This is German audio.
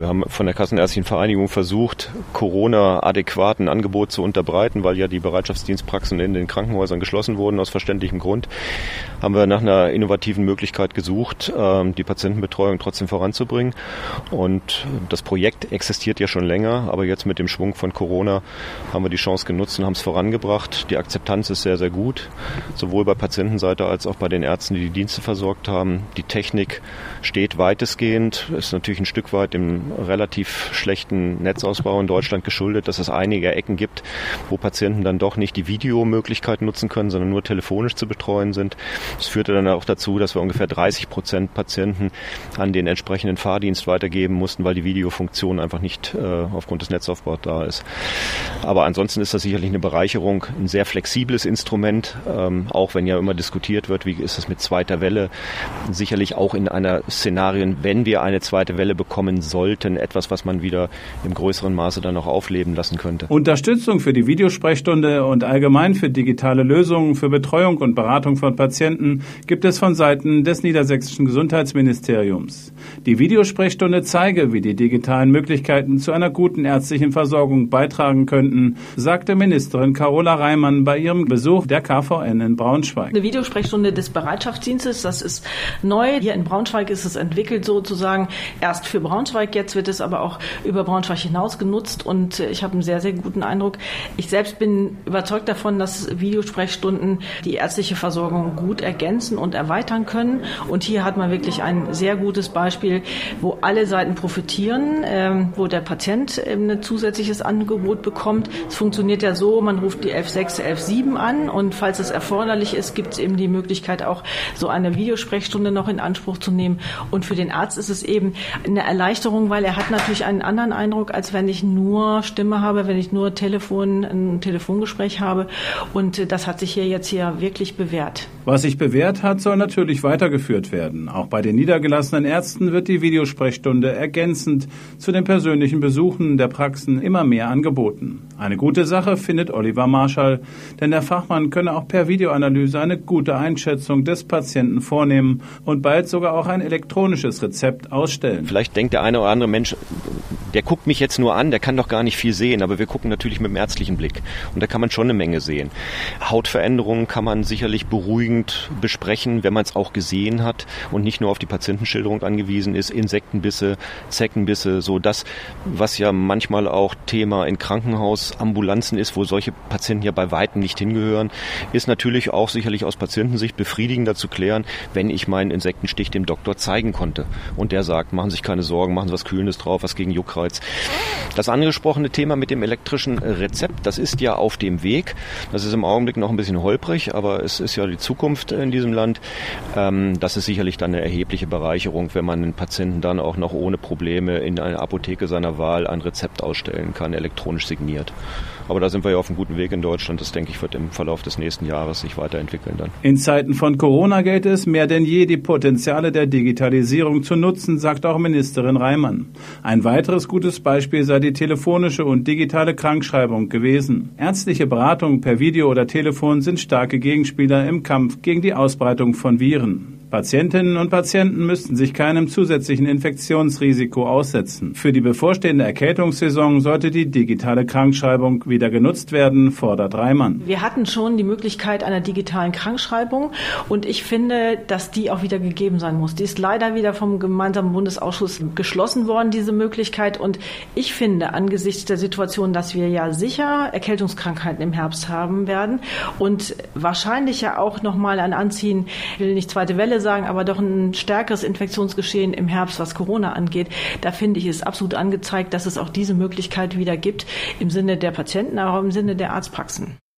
Wir haben von der Kassenärztlichen Vereinigung versucht, Corona-adäquat ein Angebot zu unterbreiten, weil ja die Bereitschaftsdienstpraxen in den Krankenhäusern geschlossen wurden, aus verständlichem Grund. Haben wir nach einer innovativen Möglichkeit gesucht, die Patientenbetreuung trotzdem voranzubringen. Und das Projekt existiert ja schon länger, aber jetzt mit dem Schwung von Corona haben wir die Chance genutzt und haben es vorangebracht. Die Akzeptanz ist sehr, sehr gut, sowohl bei Patientenseite als auch bei den Ärzten, die die Dienste versorgt haben. Die Technik steht weitestgehend, ist natürlich ein Stück weit dem relativ schlechten Netzausbau in Deutschland geschuldet, dass es einige Ecken gibt, wo Patienten dann doch nicht die Videomöglichkeit nutzen können, sondern nur telefonisch zu betreuen sind. Das führte dann auch dazu, dass wir ungefähr 30% Patienten an den entsprechenden Fahrdienst weitergeben mussten, weil die Videofunktion einfach nicht aufgrund des Netzaufbaus da ist. Aber ansonsten ist das sicherlich eine Bereicherung, ein sehr flexibles Instrument, auch wenn ja immer diskutiert wird, wie ist es mit zweiter Welle, sicherlich auch in einer Szenarien, wenn wir eine zweite Welle bekommen sollten, etwas, was man wieder im größeren Maße dann auch aufleben lassen könnte. Unterstützung für die Videosprechstunde und allgemein für digitale Lösungen für Betreuung und Beratung von Patienten gibt es von Seiten des Niedersächsischen Gesundheitsministeriums. Die Videosprechstunde zeige, wie die digitalen Möglichkeiten zu einer guten ärztlichen Versorgung beitragen könnten, sagte Ministerin Carola Reimann bei ihrem Besuch der KVN in Braunschweig. Eine Videosprechstunde des Bereitschaftsdienstes, das ist neu. Hier in Braunschweig ist es entwickelt sozusagen erst für Braunschweig, jetzt wird es aber auch über Braunschweig hinaus genutzt und ich habe einen sehr, sehr guten Eindruck. Ich selbst bin überzeugt davon, dass Videosprechstunden die ärztliche Versorgung gut ergänzen und erweitern können. Und hier hat man wirklich ein sehr gutes Beispiel, wo alle Seiten profitieren, wo der Patient ein zusätzliches Angebot bekommt. Es funktioniert ja so, man ruft die 11.6, 11.7 an und falls es erforderlich ist, gibt es eben die Möglichkeit, auch so eine Videosprechstunde noch in Anspruch zu nehmen. Und für den Arzt ist es eben eine Erleichterung, weil er hat natürlich einen anderen Eindruck, als wenn ich nur Stimme habe, wenn ich nur ein Telefongespräch habe. Und das hat sich hier jetzt wirklich bewährt. Was sich bewährt hat, soll natürlich weitergeführt werden. Auch bei den niedergelassenen Ärzten wird die Videosprechstunde ergänzend zu den persönlichen Besuchen der Praxen immer mehr angeboten. Eine gute Sache findet Oliver Marschall, denn der Fachmann könne auch per Videoanalyse eine gute Einschätzung des Patienten vornehmen und bald sogar auch ein elektronisches Rezept ausstellen. Vielleicht denkt der eine oder andere Mensch, der guckt mich jetzt nur an, der kann doch gar nicht viel sehen, aber wir gucken natürlich mit dem ärztlichen Blick und da kann man schon eine Menge sehen. Hautveränderungen kann man sicherlich beruhigend besprechen, wenn man es auch gesehen hat und nicht nur auf die Patientenschilderung angewiesen ist, Insektenbisse, Zeckenbisse, so das, was ja manchmal auch Thema in Krankenhausambulanzen ist, wo solche Patienten ja bei Weitem nicht hingehören, ist natürlich auch sicherlich aus Patientensicht befriedigender zu klären, wenn ich meinen Insektenstich dem Doktor zeigen konnte und der sagt, machen Sie sich keine Sorgen, machen Sie was Kühlendes drauf, was gegen Juckreiz. Das angesprochene Thema mit dem elektrischen Rezept, das ist ja auf dem Weg. Das ist im Augenblick noch ein bisschen holprig, aber es ist ja die Zukunft in diesem Land. Das ist sicherlich dann eine erhebliche Bereicherung, wenn man den Patienten dann auch noch ohne Probleme in einer Apotheke seiner Wahl ein Rezept ausstellen kann, elektronisch signiert. Aber da sind wir ja auf einem guten Weg in Deutschland. Das, denke ich, wird im Verlauf des nächsten Jahres sich weiterentwickeln dann. In Zeiten von Corona gilt es, mehr denn je die Potenziale der Digitalisierung zu nutzen, sagt auch Ministerin Reimann. Ein weiteres gutes Beispiel sei die telefonische und digitale Krankschreibung gewesen. Ärztliche Beratungen per Video oder Telefon sind starke Gegenspieler im Kampf gegen die Ausbreitung von Viren. Patientinnen und Patienten müssten sich keinem zusätzlichen Infektionsrisiko aussetzen. Für die bevorstehende Erkältungssaison sollte die digitale Krankschreibung wieder genutzt werden, fordert Reimann. Wir hatten schon die Möglichkeit einer digitalen Krankschreibung und ich finde, dass die auch wieder gegeben sein muss. Die ist leider wieder vom gemeinsamen Bundesausschuss geschlossen worden, diese Möglichkeit. Und ich finde, angesichts der Situation, dass wir ja sicher Erkältungskrankheiten im Herbst haben werden und wahrscheinlich ja auch nochmal ein Anziehen, ich will nicht zweite Welle sagen, aber doch ein stärkeres Infektionsgeschehen im Herbst, was Corona angeht. Da finde ich es absolut angezeigt, dass es auch diese Möglichkeit wieder gibt im Sinne der Patienten, aber auch im Sinne der Arztpraxen.